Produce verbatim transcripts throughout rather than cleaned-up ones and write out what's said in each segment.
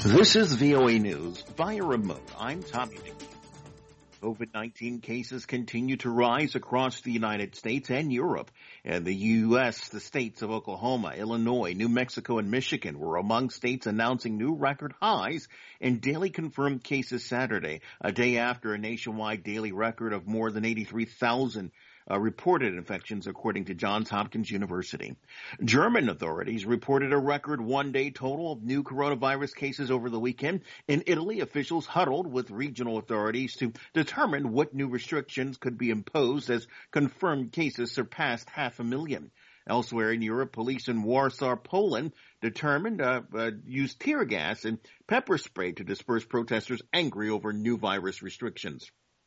This is V O A News via remote. I'm Tommy McNeil. COVID nineteen cases continue to rise across the United States and Europe. In the U S, the states of Oklahoma, Illinois, New Mexico, and Michigan were among states announcing new record highs in daily confirmed cases Saturday, a day after a nationwide daily record of more than eighty-three thousand Uh, reported infections, according to Johns Hopkins University. German authorities reported a record one-day total of new coronavirus cases over the weekend. In Italy, officials huddled with regional authorities to determine what new restrictions could be imposed as confirmed cases surpassed half a million. Elsewhere in Europe, police in Warsaw, Poland, determined uh, uh, used tear gas and pepper spray to disperse protesters angry over new virus restrictions.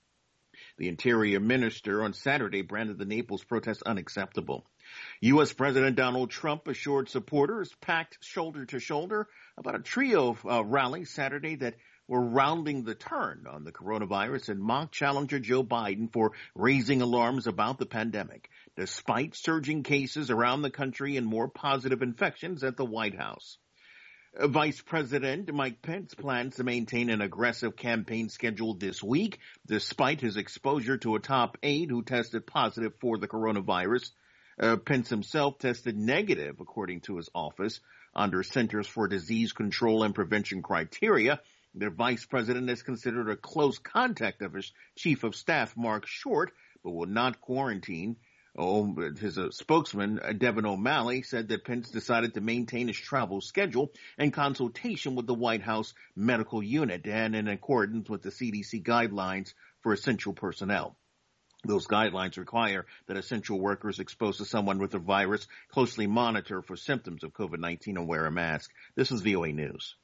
The Interior Minister on Saturday branded the Naples protest unacceptable. U S. President Donald Trump assured supporters packed shoulder to shoulder about a trio uh, rally Saturday that were rounding the turn on the coronavirus and mocked challenger Joe Biden for raising alarms about the pandemic, despite surging cases around the country and more positive infections at the White House. Vice President Mike Pence plans to maintain an aggressive campaign schedule this week, despite his exposure to a top aide who tested positive for the coronavirus. Uh, Pence himself tested negative, according to his office, under Centers for Disease Control and Prevention criteria. The vice president is considered a close contact of his chief of staff, Mark Short, but will not quarantine. Oh, his uh, spokesman, uh, Devin O'Malley, said that Pence decided to maintain his travel schedule in consultation with the White House medical unit and in accordance with the C D C guidelines for essential personnel. Those guidelines require that essential workers exposed to someone with the virus closely monitor for symptoms of COVID nineteen and wear a mask. This is V O A News.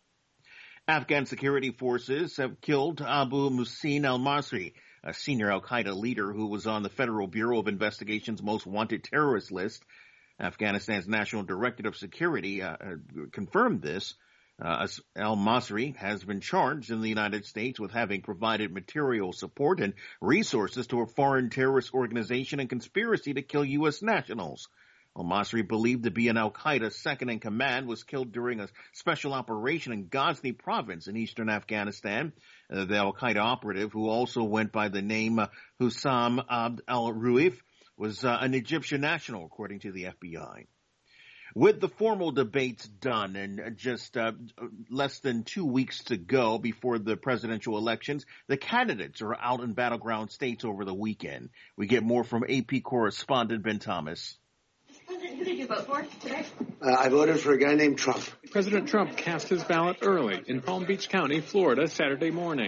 Afghan security forces have killed Abu Muhsin al-Masri, a senior al-Qaeda leader who was on the Federal Bureau of Investigation's most wanted terrorist list. Afghanistan's National Directorate of Security uh, confirmed this. Uh, al-Masri has been charged in the United States with having provided material support and resources to a foreign terrorist organization and conspiracy to kill U S nationals. Al-Masri, believed to be an al-Qaeda second-in-command, was killed during a special operation in Ghazni province in eastern Afghanistan. Uh, the al-Qaeda operative, who also went by the name uh, Hussam Abd al-Ruif, was uh, an Egyptian national, according to the F B I. With the formal debates done and just uh, less than two weeks to go before the presidential elections, the candidates are out in battleground states over the weekend. We get more from A P correspondent Ben Thomas. Who did you vote for today? Uh, I voted for a guy named Trump. President Trump cast his ballot early in Palm Beach County, Florida, Saturday morning.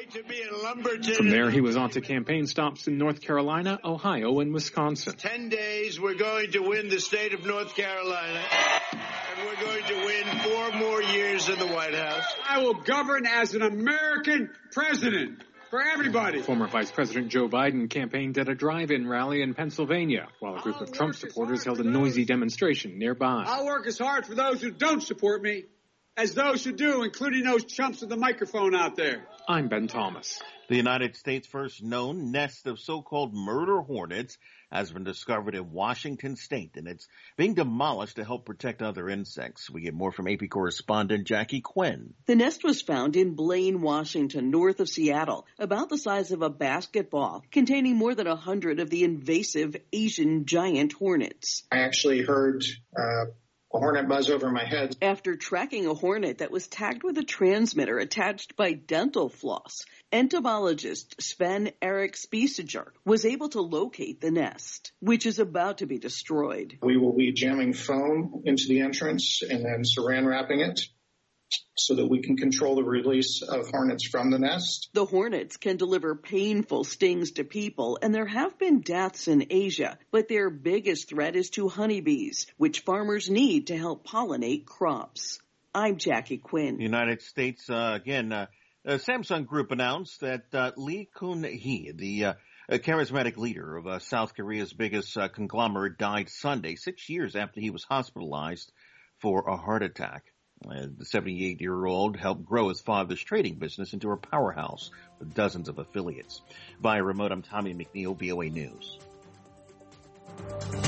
From there, he was on to campaign stops in North Carolina, Ohio, and Wisconsin. Ten days, we're going to win the state of North Carolina, and we're going to win four more years in the White House. I will govern as an American president. For everybody. Former Vice President Joe Biden campaigned at a drive-in rally in Pennsylvania, while a group of Trump supporters held a noisy demonstration nearby. I'll work as hard for those who don't support me as those who do, including those chumps with the microphone out there. I'm Ben Thomas. The United States' first known nest of so-called murder hornets has been discovered in Washington state, and it's being demolished to help protect other insects. We get more from A P correspondent Jackie Quinn. The nest was found in Blaine, Washington, north of Seattle, about the size of a basketball, containing more than a hundred of the invasive Asian giant hornets. I actually heard uh, a hornet buzz over my head. After tracking a hornet that was tagged with a transmitter attached by dental floss, entomologist Sven Erik Spiesiger was able to locate the nest, which is about to be destroyed. We will be jamming foam into the entrance and then saran wrapping it so that we can control the release of hornets from the nest. The hornets can deliver painful stings to people, and there have been deaths in Asia, but their biggest threat is to honeybees, which farmers need to help pollinate crops. I'm Jackie Quinn. The United States, uh, again, uh, uh, Samsung Group announced that uh, Lee Kun-hee, the uh, charismatic leader of uh, South Korea's biggest uh, conglomerate, died Sunday, six years after he was hospitalized for a heart attack. Uh, the seventy-eight-year-old helped grow his father's trading business into a powerhouse with dozens of affiliates. Via remote, I'm Tommy McNeil, V O A News.